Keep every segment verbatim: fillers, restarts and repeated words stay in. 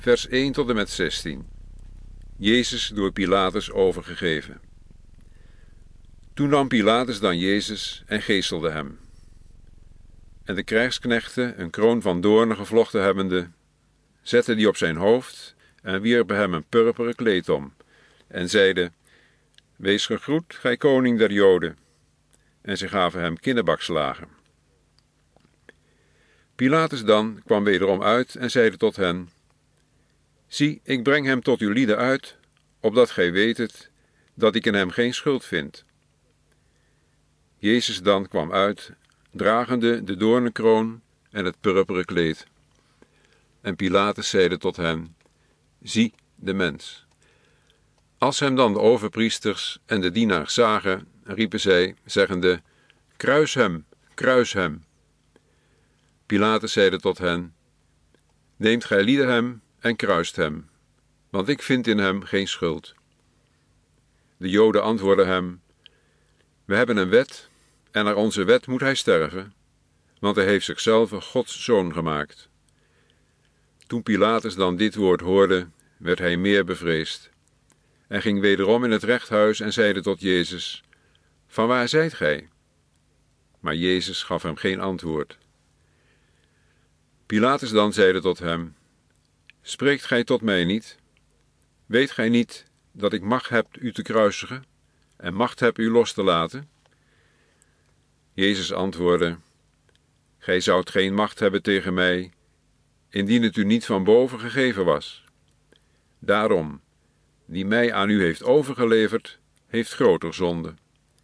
vers één tot en met zestien. Jezus door Pilatus overgegeven. Toen nam Pilatus dan Jezus en geeselde hem. En de krijgsknechten, een kroon van doornen gevlochten hebbende, zetten die op zijn hoofd en wierpen hem een purperen kleed om en zeiden: Wees gegroet, gij koning der Joden. En ze gaven hem kinderbakslagen. Pilatus dan kwam wederom uit en zeide tot hen: Zie, ik breng hem tot uw lieden uit, opdat gij wetet dat ik in hem geen schuld vind. Jezus dan kwam uit, dragende de doornenkroon en het purperen kleed. En Pilatus zeide tot hen: Zie de mens. Als hem dan de overpriesters en de dienaars zagen, riepen zij, zeggende: Kruis hem, kruis hem. Pilatus zeide tot hen: Neemt gij lieden hem en kruist hem, want ik vind in hem geen schuld. De Joden antwoordden hem: We hebben een wet, en naar onze wet moet hij sterven, want hij heeft zichzelf Gods zoon gemaakt. Toen Pilatus dan dit woord hoorde, werd hij meer bevreesd, en ging wederom in het rechthuis en zeide tot Jezus: Van waar zijt gij? Maar Jezus gaf hem geen antwoord. Pilatus dan zeide tot hem: Spreekt gij tot mij niet? Weet gij niet dat ik macht heb u te kruisigen en macht heb u los te laten? Jezus antwoordde: Gij zoudt geen macht hebben tegen mij, indien het u niet van boven gegeven was. Daarom, die mij aan u heeft overgeleverd, heeft groter zonde.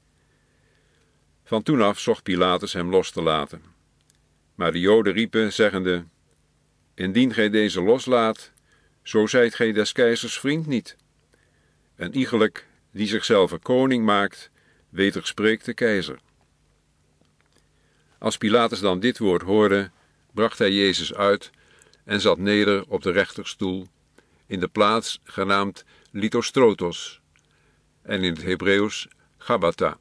Van toen af zocht Pilatus hem los te laten. Maar de Joden riepen, zeggende: Indien gij deze loslaat, zo zijt gij des keizers vriend niet. Een iegelijk die zichzelf koning maakt, wederspreekt de keizer. Als Pilatus dan dit woord hoorde, bracht hij Jezus uit en zat neder op de rechterstoel, in de plaats genaamd Lithostrotos, en in het Hebreeuws Gabbatha.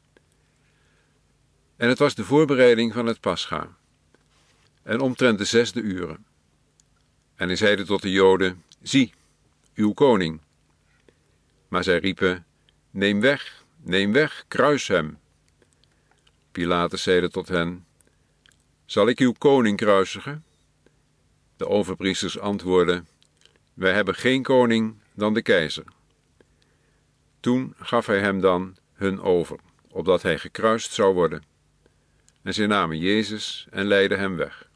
En het was de voorbereiding van het Pascha, en omtrent de zesde uren. En hij zeide tot de Joden: Zie, uw koning. Maar zij riepen: Neem weg, neem weg, kruis hem. Pilatus zeide tot hen: Zal ik uw koning kruisigen? De overpriesters antwoordden: Wij hebben geen koning dan de keizer. Toen gaf hij hem dan hun over, opdat hij gekruist zou worden. En zij namen Jezus en leidden hem weg.